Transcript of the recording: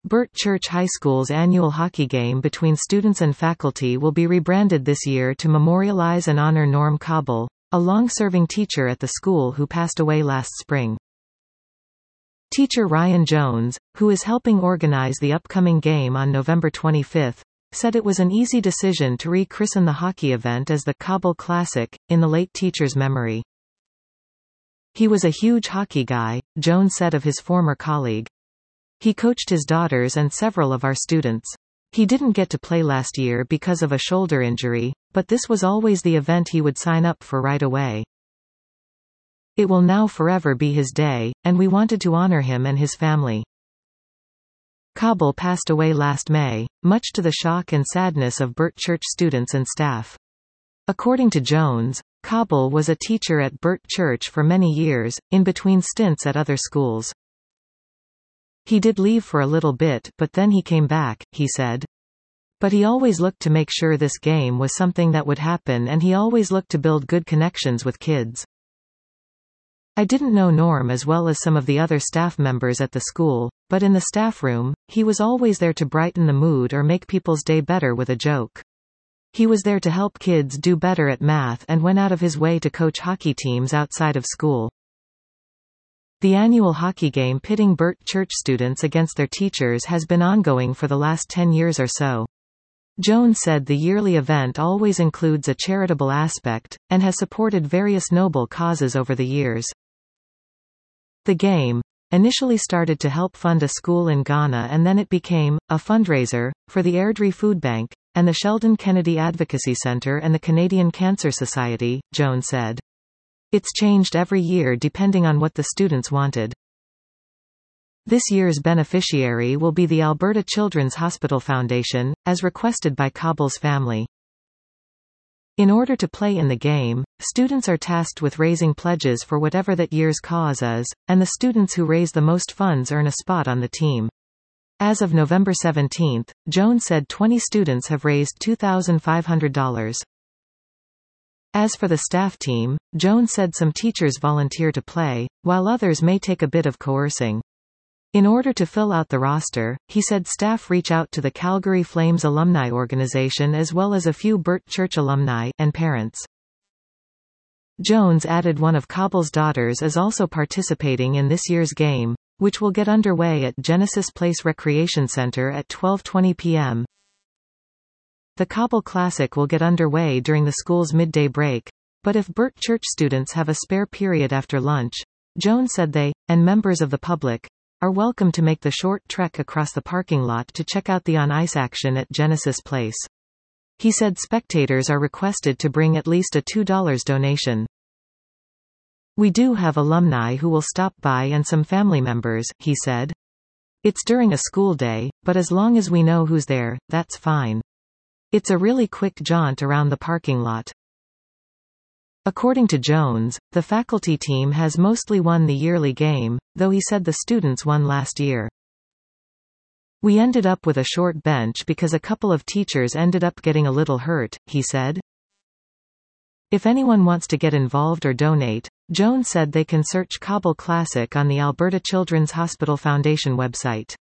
Burt Church High School's annual hockey game between students and faculty will be rebranded this year to memorialize and honor Norm Cobble, a long-serving teacher at the school who passed away last spring. Teacher Ryan Jones, who is helping organize the upcoming game on November 25, said it was an easy decision to re-christen the hockey event as the Cobble Classic, in the late teacher's memory. He was a huge hockey guy, Jones said of his former colleague. He coached his daughters and several of our students. He didn't get to play last year because of a shoulder injury, but this was always the event he would sign up for right away. It will now forever be his day, and we wanted to honor him and his family. Cobble passed away last May, much to the shock and sadness of Burt Church students and staff. According to Jones, Cobble was a teacher at Burt Church for many years, in between stints at other schools. He did leave for a little bit, but then he came back, he said. But he always looked to make sure this game was something that would happen, and he always looked to build good connections with kids. I didn't know Norm as well as some of the other staff members at the school, but in the staff room, he was always there to brighten the mood or make people's day better with a joke. He was there to help kids do better at math and went out of his way to coach hockey teams outside of school. The annual hockey game pitting Burt Church students against their teachers has been ongoing for the last 10 years or so. Jones said the yearly event always includes a charitable aspect, and has supported various noble causes over the years. The game initially started to help fund a school in Ghana, and then it became a fundraiser for the Airdrie Food Bank, and the Sheldon Kennedy Advocacy Center and the Canadian Cancer Society, Jones said. It's changed every year depending on what the students wanted. This year's beneficiary will be the Alberta Children's Hospital Foundation, as requested by Cobble's family. In order to play in the game, students are tasked with raising pledges for whatever that year's cause is, and the students who raise the most funds earn a spot on the team. As of November 17, Jones said 20 students have raised $2,500. As for the staff team, Jones said some teachers volunteer to play, while others may take a bit of coercing. In order to fill out the roster, he said staff reach out to the Calgary Flames Alumni Organization as well as a few Burt Church alumni and parents. Jones added one of Cobble's daughters is also participating in this year's game, which will get underway at Genesis Place Recreation Center at 12:20 p.m. The Cobble Classic will get underway during the school's midday break, but if Burt Church students have a spare period after lunch, Jones said they, and members of the public, are welcome to make the short trek across the parking lot to check out the on-ice action at Genesis Place. He said spectators are requested to bring at least a $2 donation. We do have alumni who will stop by and some family members, he said. It's during a school day, but as long as we know who's there, that's fine. It's a really quick jaunt around the parking lot. According to Jones, the faculty team has mostly won the yearly game, though he said the students won last year. We ended up with a short bench because a couple of teachers ended up getting a little hurt, he said. If anyone wants to get involved or donate, Jones said they can search Cobble Classic on the Alberta Children's Hospital Foundation website.